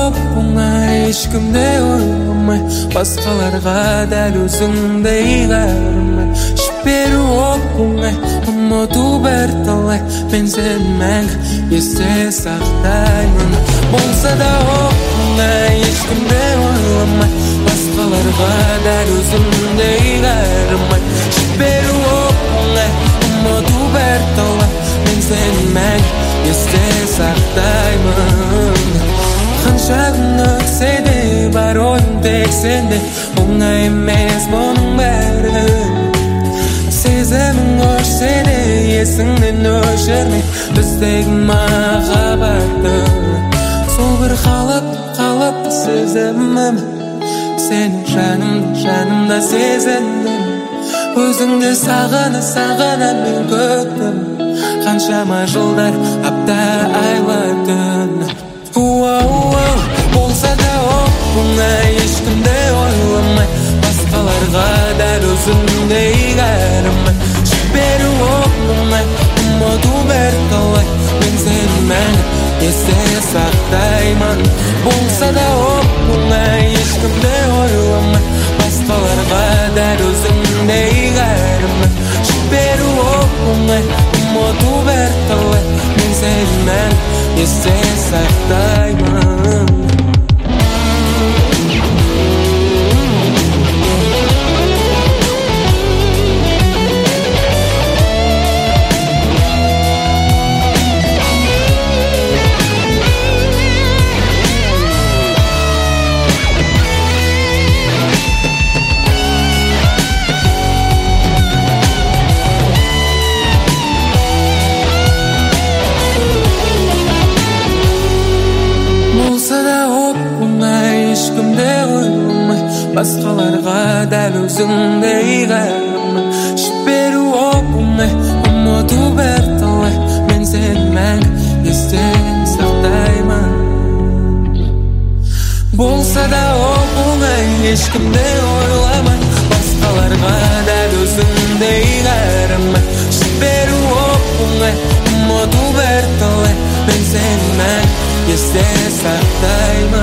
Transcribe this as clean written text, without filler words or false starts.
оп-оңай, ешкімді ойламай, басқаларға дәл өзіңдей қарамай. Жіберу оп-оңай, ұмыту бірталай, мен сені мәңгі есте сақтаймын. Болса да оп-оңай, ешкімді ойламай, басқаларға дәл өзіңдей қарамай. Жіберу оп-оңай, ұмыту бірталай, мен сені мәңгі есте сақтаймын. Қанша күн өтсе де бар ойым тек сенде, оңай емес бұның бәрі. Сезімің өшсе де есіңнен өшірме біздегі махаббатты. Сол бір қалыпты сезімім, сені жанымда сезіндім. Өзіңді сағына мен көктім, қаншама жылдар, апта, айлы түн. Болса да оп-оңай, ешкімді ойламай, басқаларға дәл өзіңдей қарамай. Жіберу оп-оңай, ұмыту бірталай, мен сені мәңгі есте сақтаймын. Болса да оп-оңай, ешкімді ойламай, басқаларға дәл өзіңдей қарамай. Жіберу оп-оңай, ұмыту бірталай, мен сені мәңгі есте сақтаймын. Басқаларға дәл өзіңдей қарамай. Жіберу оп-оңай, ұмыту бірталай, мен сені мәңгі есте сақтаймын. Болса да оп-оңай, ешкімді ойламай, басқаларға дәл өзіңдей қарамай. Жіберу оп-оңай, ұмыту бірталай, мен сені мәңгі есте сақтаймын.